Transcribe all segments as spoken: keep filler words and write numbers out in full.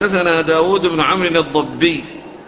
حدثنا داود بن عمرو الضبي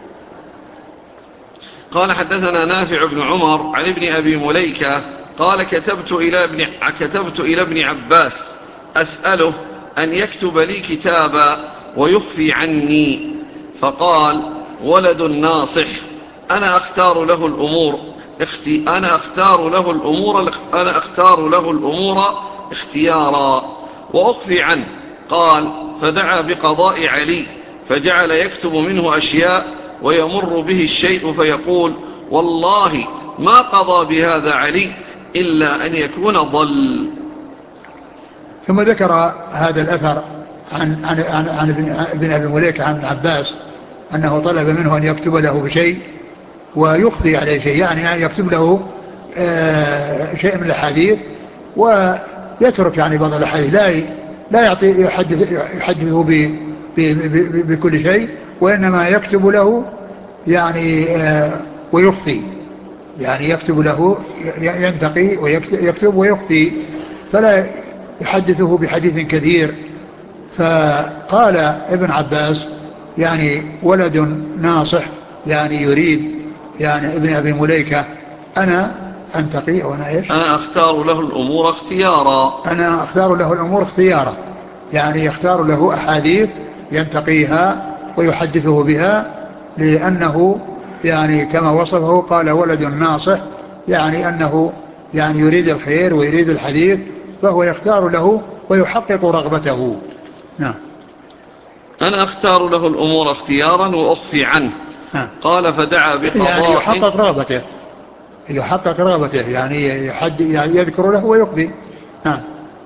قال حدثنا نافع بن عمر عن ابن أبي مليكة قال كتبت إلى ابن, كتبت إلى ابن عباس أسأله أن يكتب لي كتابا ويخفي عني، فقال: ولد ناصح، أنا أختار له الأمور اختي أنا أختار له الأمور أنا أختار له الأمور اختيارا وأخفي عنه. قال: فدعا بقضاء علي فجعل يكتب منه أشياء ويمر به الشيء فيقول: والله ما قضى بهذا علي إلا أن يكون ضل. ثم ذكر هذا الأثر عن, عن, عن, عن ابن أبي مليكة عن ابن عباس أنه طلب منه أن يكتب له بشيء ويخفي عليه شيء، يعني أن يكتب له آه شيء من الحديث ويترك يعني بعض الحديث، لا لا يعطي يحدث يحدثه ب بكل شيء، وإنما يكتب له يعني آه ويخفي، يعني يكتب له ينتقي ويكتب ويخفي، فلا يحدثه بحديث كثير. فقال ابن عباس يعني ولد ناصح، يعني يريد يعني ابن أبي مليكة أنا أنتقي أو أنا إيش أنا أختار له الأمور اختيارا أنا أختار له الأمور اختيارا، يعني يختار له أحاديث ينتقيها ويحدثه بها، لأنه يعني كما وصفه قال ولد ناصح، يعني أنه يعني يريد الخير ويريد الحديث، فهو يختار له ويحقق رغبته. نعم. أنا أختار له الأمور اختيارا وأخفي عنه. نعم. قال: فدعا يعني بقضاء يحقق رغبته يحقق رغبته يعني يحد يعني يذكر له ويخفي. نعم.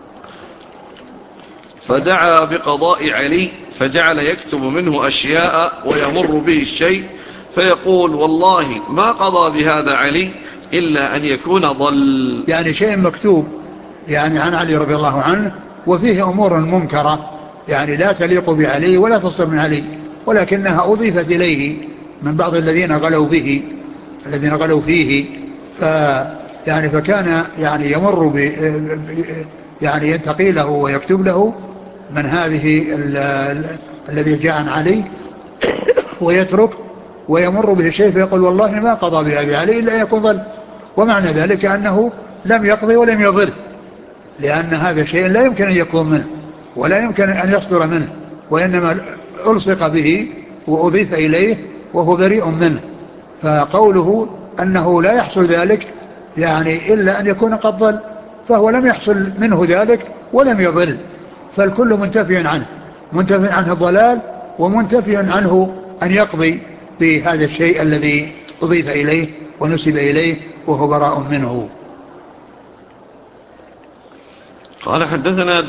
فدعا بقضاء علي فجعل يكتب منه أشياء ويمر به الشيء فيقول: والله ما قضى بهذا علي إلا أن يكون ضل. يعني شيء مكتوب يعني عن علي رضي الله عنه وفيه أمور منكرة يعني لا تليق بعلي ولا تصدر من علي، ولكنها أضيفت إليه من بعض الذين غلوا به الذين غلوا فيه، ف يعني فكان يعني يمر ب يعني ينتقي له ويكتب له من هذه ال ال الذي جاء عن علي ويترك، ويمر به الشيء فيقول: والله ما قضى بهذا علي إلا أن يكون ضل. ومعنى ذلك أنه لم يقضي ولم يضل، لأن هذا شيء لا يمكن أن يكون منه ولا يمكن أن يصدر منه، وإنما ألصق به وأضيف إليه وهو بريء منه. فقوله أنه لا يحصل ذلك يعني إلا أن يكون قد ضل، فهو لم يحصل منه ذلك ولم يضل، فالكل منتفي عنه، منتفي عنه الضلال ومنتفي عنه أن يقضي بهذا الشيء الذي أضيف إليه ونسب إليه وهو براء منه. قال: حدثنا